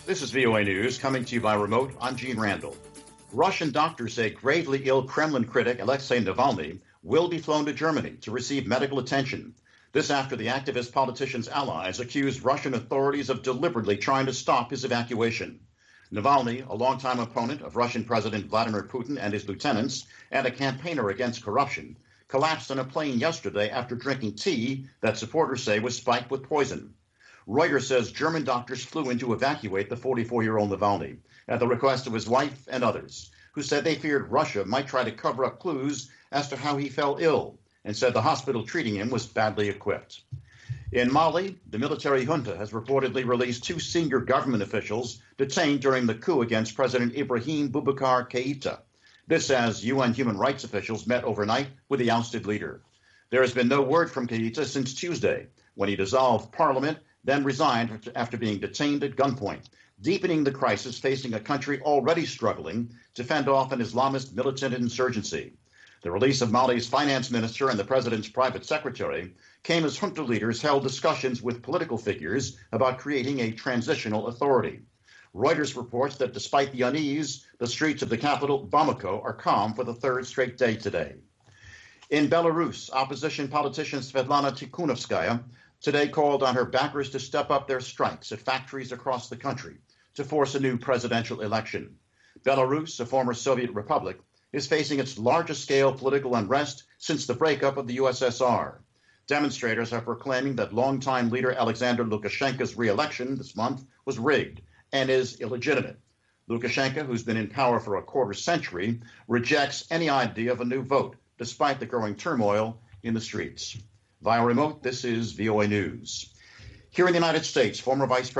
This is VOA News coming to you by remote. I'm Gene Randall. Russian doctors say gravely ill Kremlin critic Alexei Navalny will be flown to Germany to receive medical attention. This after the activist politician's allies accused Russian authorities of deliberately trying to stop his evacuation. Navalny, a longtime opponent of Russian President Vladimir Putin and his lieutenants, and a campaigner against corruption, collapsed on a plane yesterday after drinking tea that supporters say was spiked with poison. Reuters says German doctors flew in to evacuate the 44-year-old Navalny at the request of his wife and others, who said they feared Russia might try to cover up clues as to how he fell ill and said the hospital treating him was badly equipped. In Mali, the military junta has reportedly released two senior government officials detained during the coup against President Ibrahim Boubacar Keïta. This as UN human rights officials met overnight with the ousted leader. There has been no word from Keïta since Tuesday, when he dissolved parliament, then resigned after being detained at gunpoint, deepening the crisis facing a country already struggling to fend off an Islamist militant insurgency. The release of Mali's finance minister and the president's private secretary came as junta leaders held discussions with political figures about creating a transitional authority. Reuters reports that despite the unease, the streets of the capital, Bamako, are calm for the third straight day today. In Belarus, opposition politician Svetlana Tikhonovskaya today called on her backers to step up their strikes at factories across the country to force a new presidential election. Belarus, a former Soviet republic, is facing its largest-scale political unrest since the breakup of the USSR. Demonstrators are proclaiming that longtime leader Alexander Lukashenko's re-election this month was rigged and is illegitimate. Lukashenko, who's been in power for a quarter century, rejects any idea of a new vote, despite the growing turmoil in the streets. Via remote, this is VOA News. Here in the United States, former Vice